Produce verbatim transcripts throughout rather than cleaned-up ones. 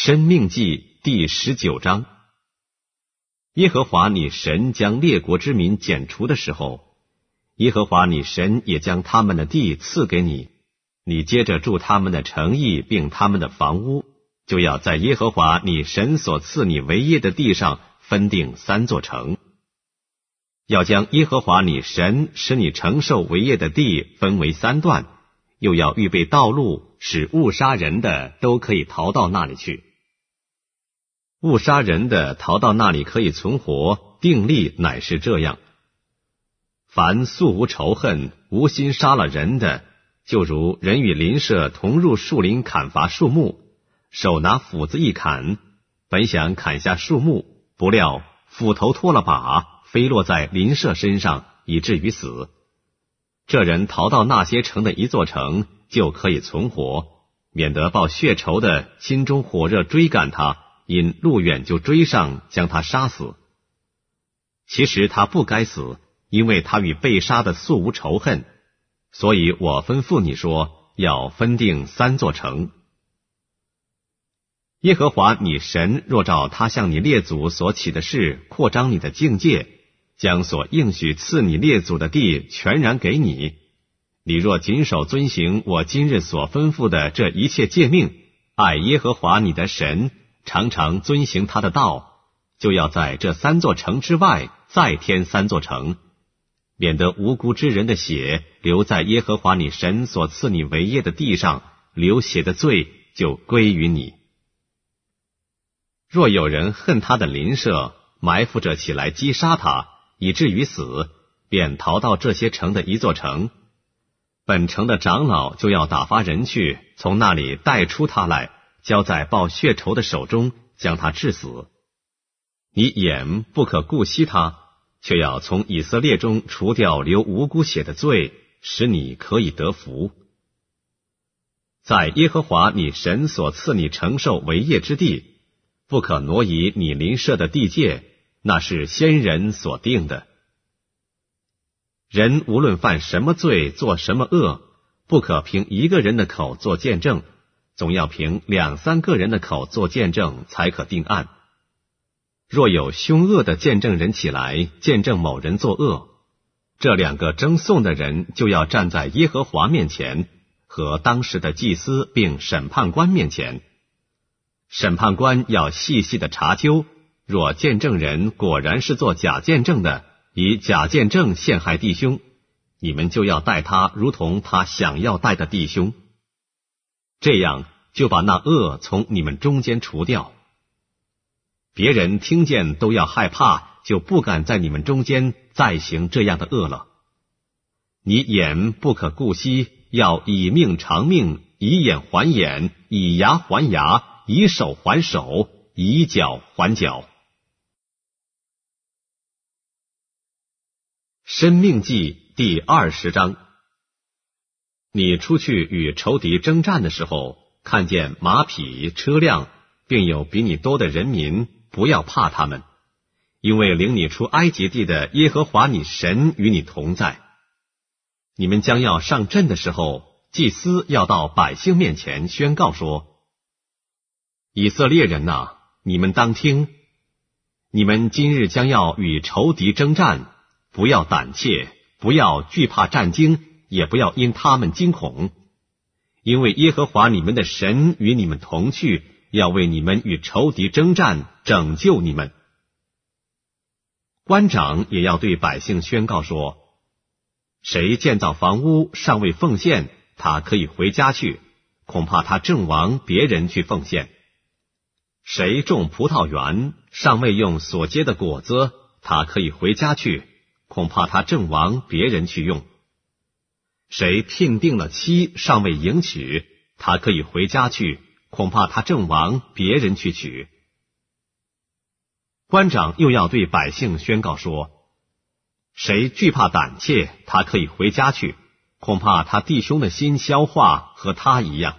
申命记第十九章。耶和华你神将列国之民剪除的时候，耶和华你神也将他们的地赐给你，你接着住他们的城邑并他们的房屋，就要在耶和华你神所赐你为业的地上分定三座城。要将耶和华你神使你承受为业的地分为三段，又要预备道路，使误杀人的都可以逃到那里去。误杀人的逃到那里可以存活，定例乃是这样：凡素无仇恨、无心杀了人的，就如人与邻舍同入树林砍伐树木，手拿斧子一砍，本想砍下树木，不料斧头脱了把，飞落在邻舍身上，以至于死。这人逃到那些城的一座城，就可以存活，免得报血仇的心中火热追赶他，因路远就追上，将他杀死。其实他不该死，因为他与被杀的素无仇恨，所以我吩咐你说，要分定三座城。耶和华你神若照他向你列祖所起的事扩张你的境界，将所应许赐你列祖的地全然给你，你若谨守遵行我今日所吩咐的这一切诫命，爱耶和华你的神，常常遵行他的道，就要在这三座城之外再添三座城，免得无辜之人的血流在耶和华你神所赐你为业的地上，流血的罪就归于你。若有人恨他的邻舍，埋伏着起来击杀他，以至于死，便逃到这些城的一座城，本城的长老就要打发人去，从那里带出他来，交在报血仇的手中，将他治死。你眼不可顾惜他，却要从以色列中除掉流无辜血的罪，使你可以得福。在耶和华你神所赐你承受为业之地，不可挪移你邻舍的地界，那是先人所定的。人无论犯什么罪，做什么恶，不可凭一个人的口做见证，总要凭两三个人的口做见证，才可定案。若有凶恶的见证人起来见证某人作恶，这两个争讼的人就要站在耶和华面前和当时的祭司并审判官面前。审判官要细细的查究，若见证人果然是做假见证的，以假见证陷害弟兄，你们就要待他如同他想要待的弟兄，这样就把那恶从你们中间除掉。别人听见都要害怕，就不敢在你们中间再行这样的恶了。你眼不可顾惜，要以命偿命，以眼还眼，以牙还牙，以手还手，以脚还脚。申命记第二十章。你出去与仇敌征战的时候，看见马匹、车辆，并有比你多的人民，不要怕他们，因为领你出埃及地的耶和华你神与你同在。你们将要上阵的时候，祭司要到百姓面前宣告说：以色列人哪，你们当听，你们今日将要与仇敌征战，不要胆怯，不要惧怕战惊，也不要因他们惊恐，因为耶和华你们的神与你们同去，要为你们与仇敌征战，拯救你们。官长也要对百姓宣告说：谁建造房屋尚未奉献，他可以回家去，恐怕他阵亡别人去奉献。谁种葡萄园尚未用所结的果子，他可以回家去，恐怕他阵亡别人去用。谁聘定了妻尚未迎娶，他可以回家去，恐怕他阵亡别人去娶。官长又要对百姓宣告说：谁惧怕胆怯，他可以回家去，恐怕他弟兄的心消化和他一样。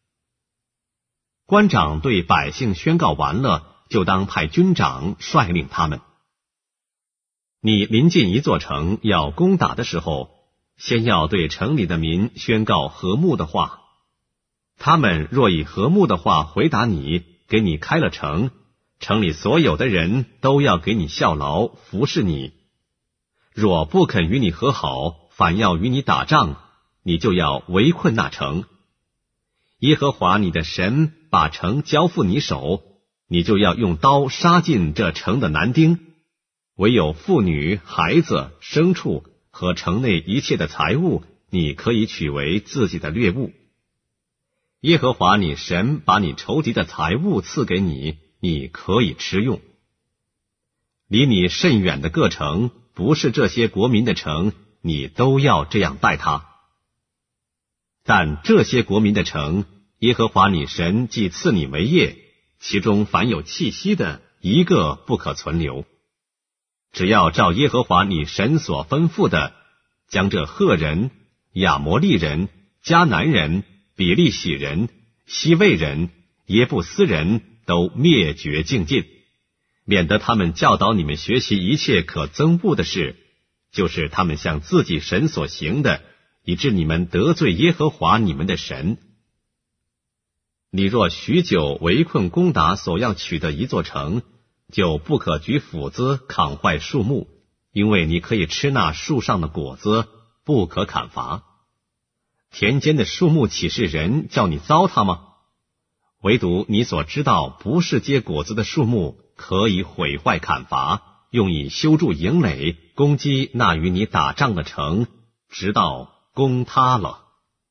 官长对百姓宣告完了，就当派军长率领他们。你临近一座城要攻打的时候，先要对城里的民宣告和睦的话。他们若以和睦的话回答你， 给你开了城，城里所有的人都要给你效劳，服侍你。若不肯与你和好，反要与你打仗，你就要围困那城。耶和华你的神把城交付你手，你就要用刀杀尽这城的男丁，唯有妇女、孩子、牲畜和城内一切的财物，你可以取为自己的掠物。耶和华你神把你仇敌的财物赐给你，你可以吃用。离你甚远的各城，不是这些国民的城，你都要这样待他。但这些国民的城，耶和华你神既赐你为业，其中凡有气息的，一个不可存留。只要照耶和华你神所吩咐的，将这赫人、亚摩利人、迦南人、比利洗人、西魏人、耶布斯人都灭绝净尽，免得他们教导你们学习一切可憎恶的事，就是他们向自己神所行的，以致你们得罪耶和华你们的神。你若许久围困攻打所要取的一座城，就不可举斧子砍坏树木，因为你可以吃那树上的果子，不可砍伐。田间的树木岂是人叫你糟蹋吗？唯独你所知道不是结果子的树木，可以毁坏砍伐，用以修筑营垒，攻击那与你打仗的城，直到攻塌了。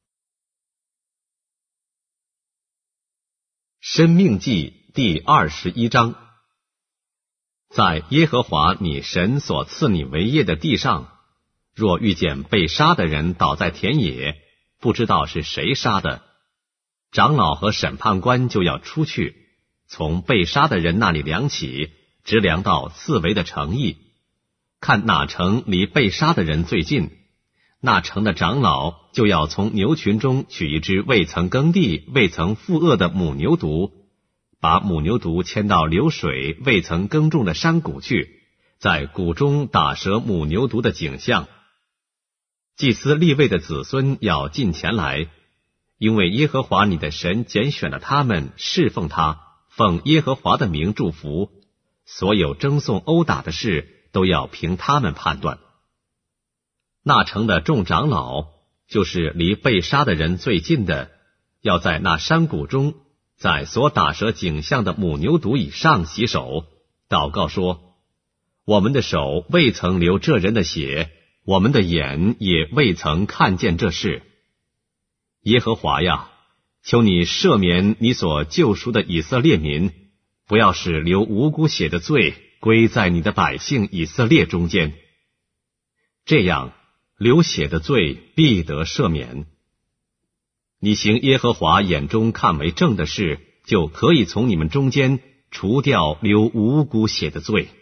申命记第二十一章。在耶和华你神所赐你为业的地上，若遇见被杀的人倒在田野，不知道是谁杀的，长老和审判官就要出去，从被杀的人那里量起，直量到四围的城邑，看哪城离被杀的人最近，那城的长老就要从牛群中取一只未曾耕地、未曾负轭的母牛犊，把母牛犊牵到流水未曾耕种的山谷去，在谷中打折母牛犊的颈项。祭司利未的子孙要进前来，因为耶和华你的神拣选了他们，侍奉他，奉耶和华的名祝福，所有争讼殴打的事都要凭他们判断。那城的众长老，就是离被杀的人最近的，要在那山谷中，在所打折颈项的母牛犊以上洗手，祷告说：我们的手未曾流这人的血，我们的眼也未曾看见这事。耶和华呀，求你赦免你所救赎的以色列民，不要使流无辜血的罪归在你的百姓以色列中间。这样，流血的罪必得赦免。你行耶和华眼中看为正的事，就可以从你们中间除掉流无辜血的罪。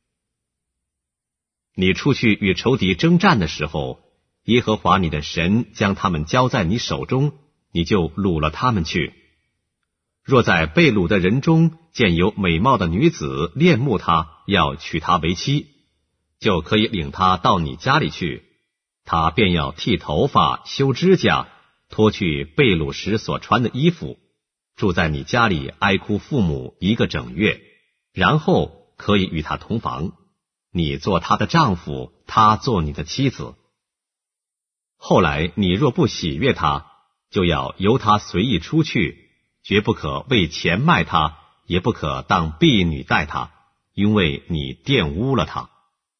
你出去与仇敌征战的时候，耶和华你的神将他们交在你手中，你就掳了他们去。若在被掳的人中见有美貌的女子，恋慕她，要娶她为妻，就可以领她到你家里去，她便要剃头发、修指甲，脱去被掳时所穿的衣服，住在你家里哀哭父母一个整月，然后可以与她同房，你做她的丈夫，她做你的妻子。后来你若不喜悦她，就要由她随意出去，绝不可为钱卖她，也不可当婢女待她，因为你玷污了她。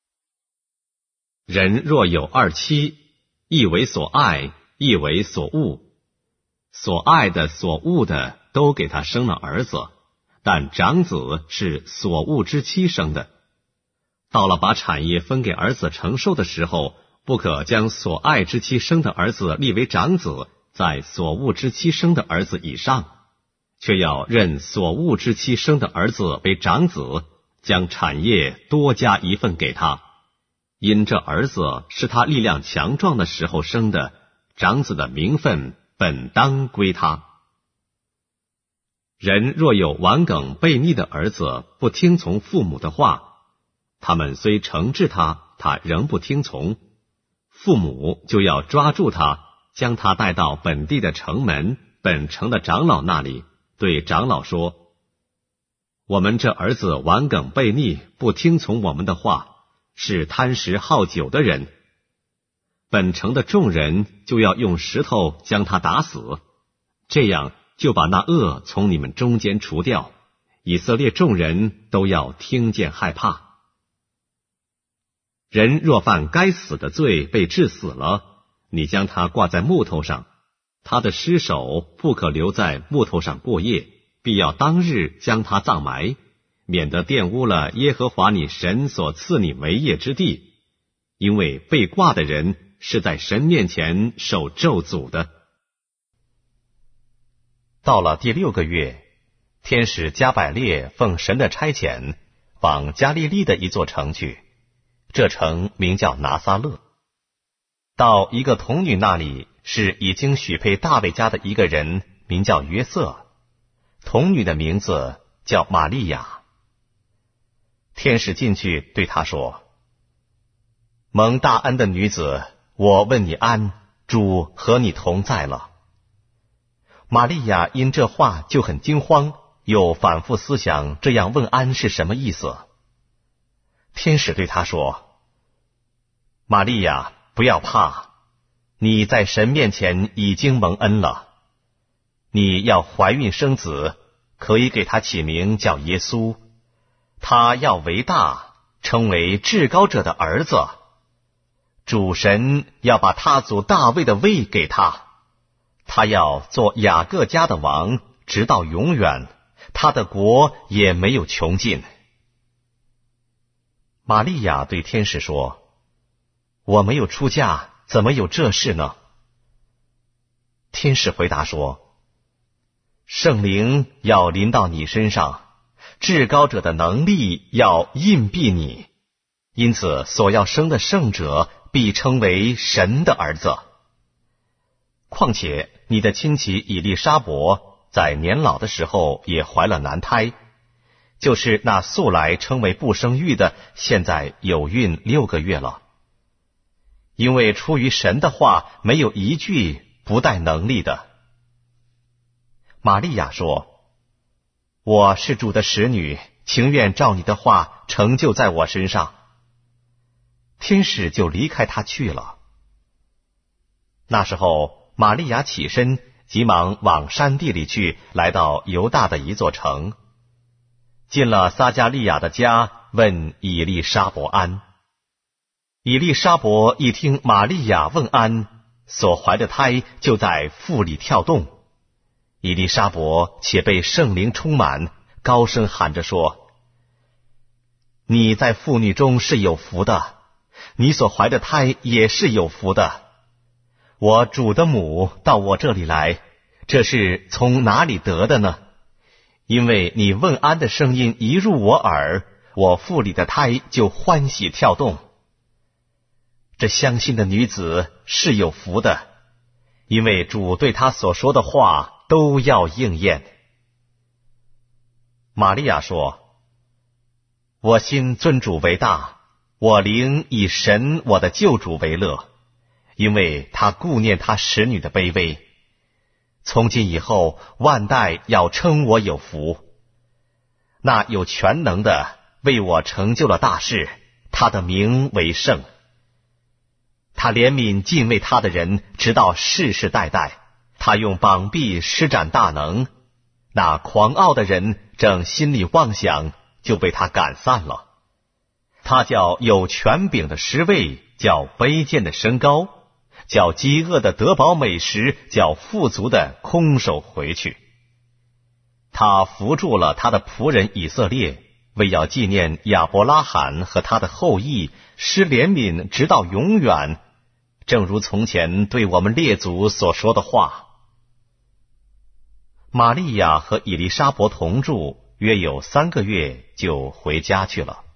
人若有二妻，一为所爱，一为所恶，所爱的所恶的都给他生了儿子，但长子是所恶之妻生的。到了把产业分给儿子承受的时候，不可将所爱之妻生的儿子立为长子，在所恶之妻生的儿子以上，却要认所恶之妻生的儿子为长子，将产业多加一份给他。因这儿子是他力量强壮的时候生的，长子的名分本当归他。人若有顽梗悖逆的儿子，不听从父母的话，他们虽惩治他，他仍不听从，父母就要抓住他，将他带到本地的城门，本城的长老那里，对长老说： 我们这儿子顽梗悖逆，不听从我们的话，是贪食好酒的人。本城的众人就要用石头将他打死，这样就把那恶从你们中间除掉，以色列众人都要听见害怕。人若犯该死的罪被治死了，你将他挂在木头上，他的尸首不可留在木头上过夜，必要当日将他葬埋，免得玷污了耶和华你神所赐你为业之地，因为被挂的人是在神面前受咒诅的。 到了第六个月，天使加百列奉神的差遣，往加利利的一座城去，这城名叫拿撒勒。到一个童女那里，是已经许配大卫家的一个人，名叫约瑟，童女的名字叫玛利亚。天使进去对她说：蒙大恩的女子，我问你安，主和你同在了。玛利亚因这话就很惊慌，又反复思想这样问安是什么意思。天使对她说：玛利亚，不要怕，你在神面前已经蒙恩了。你要怀孕生子，可以给他起名叫耶稣，他要为大，称为至高者的儿子。主神要把他祖大卫的位给他，他要做雅各家的王，直到永远，他的国也没有穷尽。玛利亚对天使说：我没有出嫁，怎么有这事呢？天使回答说：圣灵要临到你身上，至高者的能力要印蔽你，因此所要生的圣者必称为神的儿子。况且你的亲戚以利沙伯在年老的时候也怀了男胎，就是那素来称为不生育的，现在有孕六个月了。因为出于神的话，没有一句不带能力的。玛利亚说：我是主的使女，情愿照你的话成就在我身上。天使就离开他去了。那时候玛利亚起身，急忙往山地里去，来到犹大的一座城，进了撒加利亚的家，问以利沙伯安。以利沙伯一听玛利亚问安，所怀的胎就在腹里跳动。以利沙伯且被圣灵充满，高声喊着说：你在妇女中是有福的，你所怀的胎也是有福的。我主的母到我这里来，这是从哪里得的呢？因为你问安的声音一入我耳，我腹里的胎就欢喜跳动。这相信的女子是有福的，因为主对她所说的话都要应验。玛利亚说：我心尊主为大，我灵以神我的救主为乐，因为他顾念他使女的卑微。从今以后，万代要称我有福。那有全能的为我成就了大事，他的名为圣。他怜悯敬畏他的人，直到世世代代。他用膀臂施展大能，那狂傲的人正心里妄想，就被他赶散了。他叫有权柄的失位，叫卑贱的升高，叫饥饿的得饱美食，叫富足的空手回去。他扶助了他的仆人以色列，为要纪念亚伯拉罕和他的后裔，施怜悯直到永远，正如从前对我们列祖所说的话。玛利亚和以利沙伯同住，约有三个月，就回家去了。